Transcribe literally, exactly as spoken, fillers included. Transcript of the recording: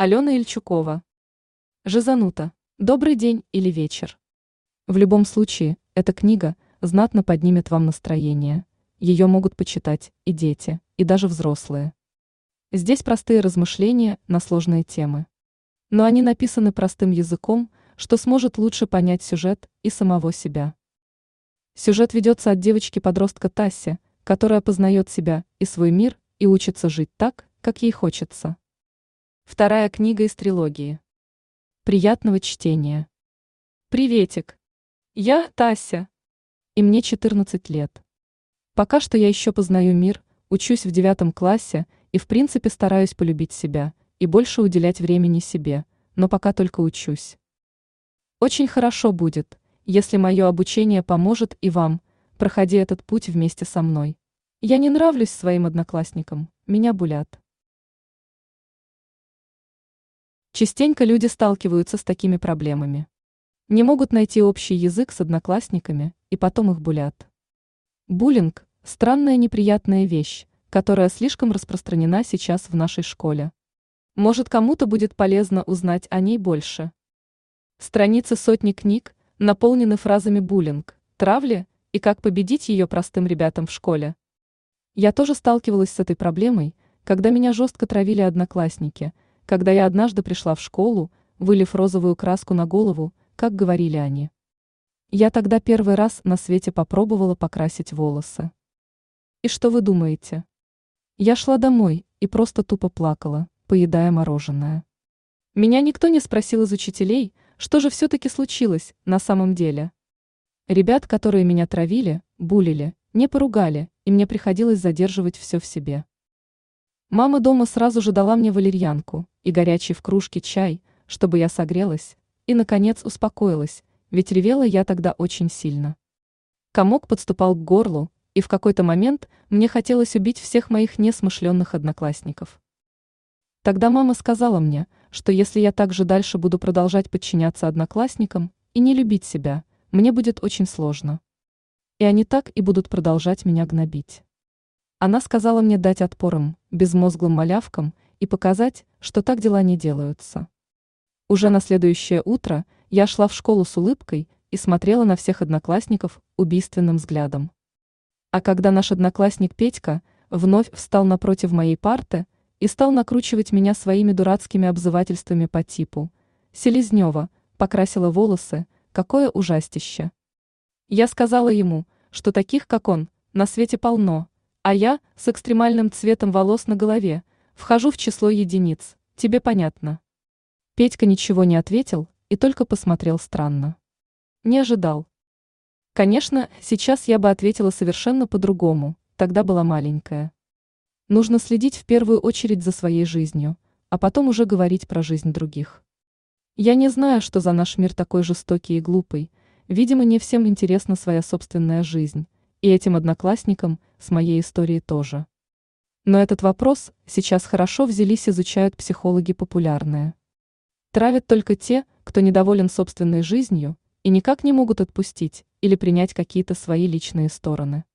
Алена Ильчукова. Жизанута. Добрый день или вечер. В любом случае, эта книга знатно поднимет вам настроение. Ее могут почитать и дети, и даже взрослые. Здесь простые размышления на сложные темы. Но они написаны простым языком, что сможет лучше понять сюжет и самого себя. Сюжет ведется от девочки-подростка Таси, которая познает себя и свой мир и учится жить так, как ей хочется. Вторая книга из трилогии. Приятного чтения. Приветик. Я Тася. И мне четырнадцать лет. Пока что я еще познаю мир, учусь в девятом классе и в принципе стараюсь полюбить себя и больше уделять времени себе, но пока только учусь. Очень хорошо будет, если мое обучение поможет и вам, проходи этот путь вместе со мной. Я не нравлюсь своим одноклассникам, меня булят. Частенько люди сталкиваются с такими проблемами. Не могут найти общий язык с одноклассниками, и потом их булят. Буллинг – странная неприятная вещь, которая слишком распространена сейчас в нашей школе. Может, кому-то будет полезно узнать о ней больше. Страницы сотни книг наполнены фразами буллинг, травли и как победить ее простым ребятам в школе. Я тоже сталкивалась с этой проблемой, когда меня жестко травили одноклассники, когда я однажды пришла в школу, вылив розовую краску на голову, как говорили они. Я тогда первый раз на свете попробовала покрасить волосы. И что вы думаете? Я шла домой и просто тупо плакала, поедая мороженое. Меня никто не спросил из учителей, что же все-таки случилось на самом деле. Ребят, которые меня травили, булили, не поругали, и мне приходилось задерживать все в себе. Мама дома сразу же дала мне валерьянку и горячий в кружке чай, чтобы я согрелась и, наконец, успокоилась, ведь ревела я тогда очень сильно. Комок подступал к горлу, и в какой-то момент мне хотелось убить всех моих несмышленных одноклассников. Тогда мама сказала мне, что если я так же дальше буду продолжать подчиняться одноклассникам и не любить себя, мне будет очень сложно. И они так и будут продолжать меня гнобить. Она сказала мне дать отпор им, безмозглым малявкам, и показать, что так дела не делаются. Уже на следующее утро я шла в школу с улыбкой и смотрела на всех одноклассников убийственным взглядом. А когда наш одноклассник Петька вновь встал напротив моей парты и стал накручивать меня своими дурацкими обзывательствами по типу «Селезнева, покрасила волосы, какое ужастище». Я сказала ему, что таких, как он, на свете полно, а я, с экстремальным цветом волос на голове, вхожу в число единиц, тебе понятно? Петька ничего не ответил и только посмотрел странно. Не ожидал. Конечно, сейчас я бы ответила совершенно по-другому, тогда была маленькая. Нужно следить в первую очередь за своей жизнью, а потом уже говорить про жизнь других. Я не знаю, что за наш мир такой жестокий и глупый, видимо, не всем интересна своя собственная жизнь, и этим одноклассникам с моей историей тоже. Но этот вопрос сейчас хорошо взялись изучают психологи популярные. Травят только те, кто недоволен собственной жизнью и никак не могут отпустить или принять какие-то свои личные стороны.